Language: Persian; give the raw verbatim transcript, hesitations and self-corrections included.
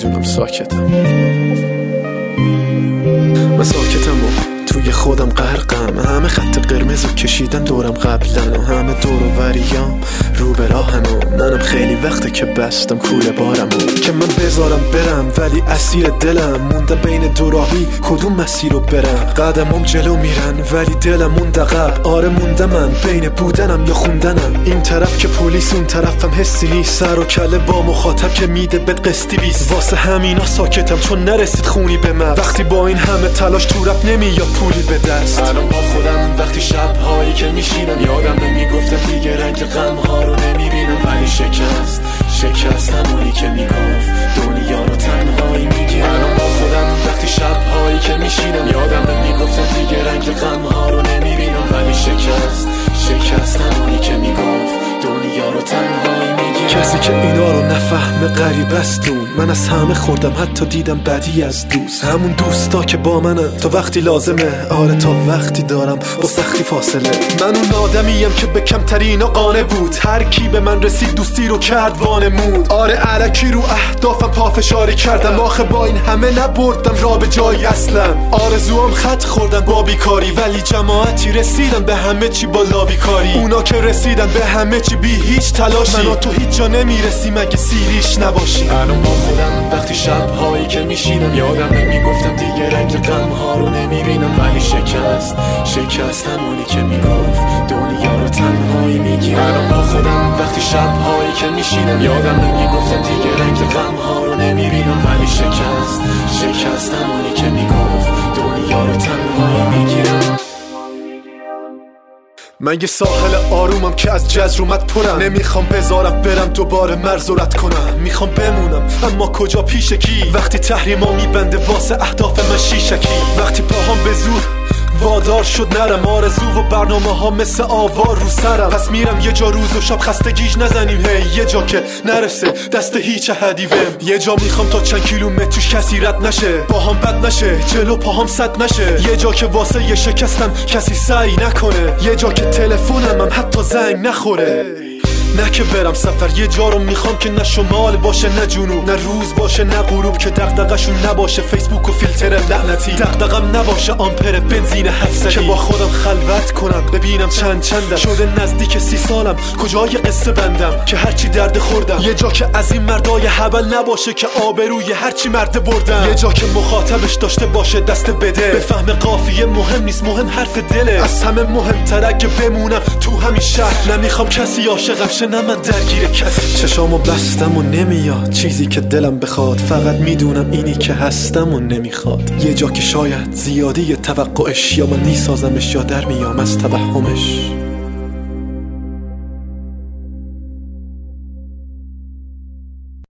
میدونم ساکتم، من ساکتم و توی خودم غرقم. همه خط قرمزو کشیدن دورم قبلن و همه دور و وریام رو به راهن و منم خیلی وقته که بستم کوله بارمو که من بذارم برم، ولی اسیر دلم مونده بین دو راهی کدوم مسیر رو برم. قدمم جلو میرن ولی دلم مونده عقب. آره مونده من بین بودنم یا خوندنم، این طرف که پلیس اون طرفم حسی نیست، سر و کله با مخاطب که میده بد قسطی بیست. واسه همینا ساکتم چون نرسید خونی به من، وقتی با این همه تلاش تو رپ نمیاد پولی به دست. الان با خودم وقتی شب‌هایی که میشینم یادم نمیگفتم دیگه رنگ غم‌ها رو نمیبینم، ولی شکست شکست همونی که میگفت دنیا رو تنهایی میگیرم. الان با خودم وقتی شب‌هایی که میشینم یادم نمیگفتم دیگه رنگ غم‌ها رو نمیبینم، ولی شکست شکست همونی که میگفت دنیا رو تنهایی میگیرم. کسی که اینا رو نفهمه غریب است دون، من از همه خوردم حتی دیدم بدی از دوست. همون دوستا که با منن تا وقتی لازمه، آره تا وقتی دارم با سختی فاصله. من اون آدمیم که به کمترینا قانع بود، هر کی به من رسید دوستی رو کرد وانمود. آره الکی رو اهدافم پافشاری کردم، آخه با این همه نبردم را به جایی اصلا. آرزوام خط خوردن با بیکاری، ولی جماعتی رسیدن به همه چی با لابیکاری. اونا که رسیدن به همه چی بی هیچ تلاشی، من تو هیچ جا نمیرسی مگه سیریش نباشی. الان با خودم وقتی شب‌هایی که میشینم یادم نمیگفتم دیگه رنگ غم‌ها رو نمیبینم، ولی شکست شکست همونی که میگفت دنیا رو تنهایی میگیرم. الان با خودم وقتی شب‌هایی که میشینم یادم نمیگفتم دیگه رنگ غم‌ها رو نمیبینم، ولی شکست شکست همونی که میگفت دنیا رو تنهایی میگیرم. من یه ساحل آرومم که از جزر اومد پرم، نمیخوام بذارم برم دوباره مرزورت کنم. میخوام بمونم اما کجا پیش کی، وقتی تحریما میبنده واسه اهداف من شیشکی. وقتی پاهم به زور وادار شد نرم، آرزو و برنامه ها مثل آوار رو سرم. پس میرم یه جا روز و شب خستگیش نزنیم، هی یه جا که نرسه دست هیچ حدی بهم. یه جا میخوام تا چند کیلومتر توش کسی رد نشه، باهام بد نشه جلو پاهام صد نشه. یه جا که واسه یه شکستم کسی سعی نکنه، یه جا که تلفنم هم حتی زنگ نخوره. نه که برم سفر، یه جا رو میخوام که نه شمال باشه نه جنوب، نه روز باشه نه غروب، که دغدغه‌شون نباشه فیسبوک و فیلتر لعنتی، دغدغم نباشه آمپر بنزین هفت صدی. که با خودم خلوت کنم ببینم چند چندم، شده نزدیک سی سالم کجای قصه بندم، که هرچی درد خوردم. یه جا که از این مردای هبل نباشه که آبروی هرچی مرد بردم، یه جا که مخاطبش داشته باشه دست بده، بفهم قافیه مهم نیست مهم حرف دله. از همه مهم‌تره اگه بمونم تو همین شهر، نمیخوام کسی عاشقم شه نه من درگیر کسی. چشامو بستم و نمیاد چیزی که دلم بخواد، فقط میدونم اینی که هستم و نمیخواد. یه جا که شاید زیادی توقعش، یا من نیسازمش یا در میام از توهمش.